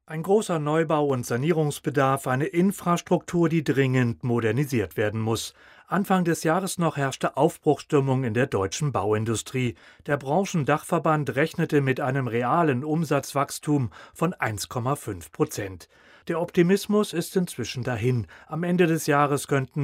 Ein großer Neubau und Sanierungsbedarf, eine Infrastruktur, die dringend modernisiert werden muss. Anfang des Jahres noch herrschte Aufbruchsstimmung in der deutschen Bauindustrie. Der Branchendachverband rechnete mit einem realen Umsatzwachstum von 1,5%. Der Optimismus ist inzwischen dahin. Am Ende des Jahres könnten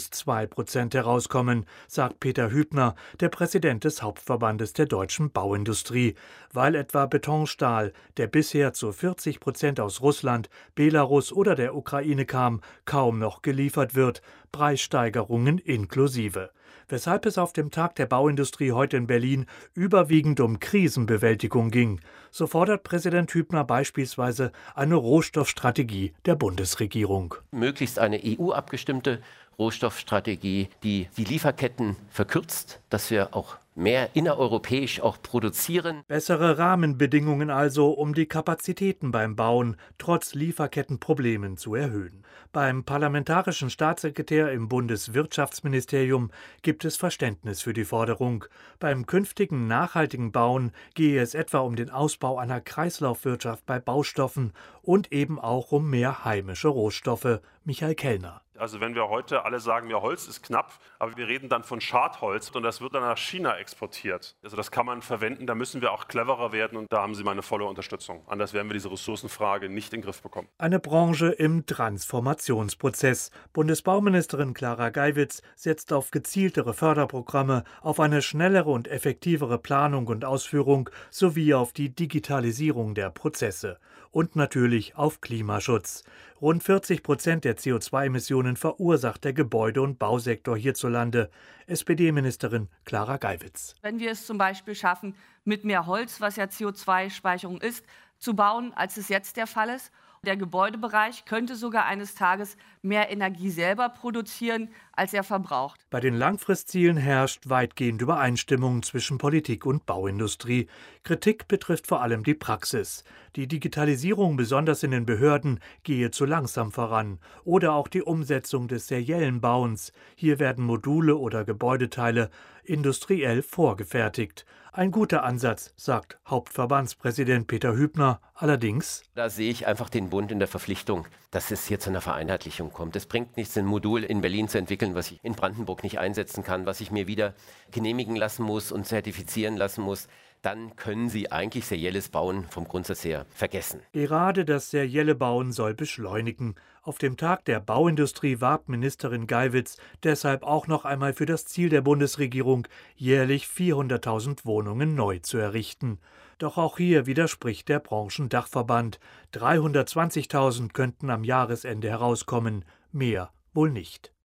-2% herauskommen, sagt Peter Hübner, der Präsident des Hauptverbandes der deutschen Bauindustrie, weil etwa Betonstahl, der bisher zu 40% aus Russland, Belarus oder der Ukraine kam, kaum noch geliefert wird, Preissteigerungen inklusive. Weshalb es auf dem Tag der Bauindustrie heute in Berlin überwiegend um Krisenbewältigung ging. So fordert Präsident Hübner beispielsweise eine Rohstoffstrategie der Bundesregierung. Möglichst eine EU-abgestimmte Rohstoffstrategie, die die Lieferketten verkürzt, dass wir auch mehr innereuropäisch auch produzieren. Bessere Rahmenbedingungen also, um die Kapazitäten beim Bauen trotz Lieferkettenproblemen zu erhöhen. Beim parlamentarischen Staatssekretär im Bundeswirtschaftsministerium gibt es Verständnis für die Forderung. Beim künftigen nachhaltigen Bauen gehe es etwa um den Ausbau einer Kreislaufwirtschaft bei Baustoffen und eben auch um mehr heimische Rohstoffe. Michael Kellner. Also wenn wir heute alle sagen, ja, Holz ist knapp, aber wir reden dann von Schadholz und das wird dann nach China exportiert. Also das kann man verwenden, da müssen wir auch cleverer werden und da haben Sie meine volle Unterstützung. Anders werden wir diese Ressourcenfrage nicht in den Griff bekommen. Eine Branche im Transformationsprozess. Bundesbauministerin Clara Geiwitz setzt auf gezieltere Förderprogramme, auf eine schnellere und effektivere Planung und Ausführung sowie auf die Digitalisierung der Prozesse. Und natürlich auf Klimaschutz. Rund 40% der CO2-Emissionen verursacht der Gebäude- und Bausektor hierzulande. SPD-Ministerin Clara Geiwitz. Wenn wir es zum Beispiel schaffen, mit mehr Holz, was ja CO2-Speicherung ist, zu bauen, als es jetzt der Fall ist. Der Gebäudebereich könnte sogar eines Tages mehr Energie selber produzieren, als er verbraucht. Bei den Langfristzielen herrscht weitgehend Übereinstimmung zwischen Politik und Bauindustrie. Kritik betrifft vor allem die Praxis. Die Digitalisierung, besonders in den Behörden, gehe zu langsam voran. Oder auch die Umsetzung des seriellen Bauens. Hier werden Module oder Gebäudeteile industriell vorgefertigt. Ein guter Ansatz, sagt Hauptverbandspräsident Peter Hübner. Allerdings: Da sehe ich einfach den Bund in der Verpflichtung, dass es hier zu einer Vereinheitlichung kommt. Es bringt nichts, ein Modul in Berlin zu entwickeln, was ich in Brandenburg nicht einsetzen kann, was ich mir wieder genehmigen lassen muss und zertifizieren lassen muss. Dann können Sie eigentlich serielles Bauen vom Grundsatz her vergessen. Gerade das serielle Bauen soll beschleunigen. Auf dem Tag der Bauindustrie warb Ministerin Geiwitz deshalb auch noch einmal für das Ziel der Bundesregierung, jährlich 400.000 Wohnungen neu zu errichten. Doch auch hier widerspricht der Branchendachverband. 320.000 könnten am Jahresende herauskommen, mehr wohl nicht.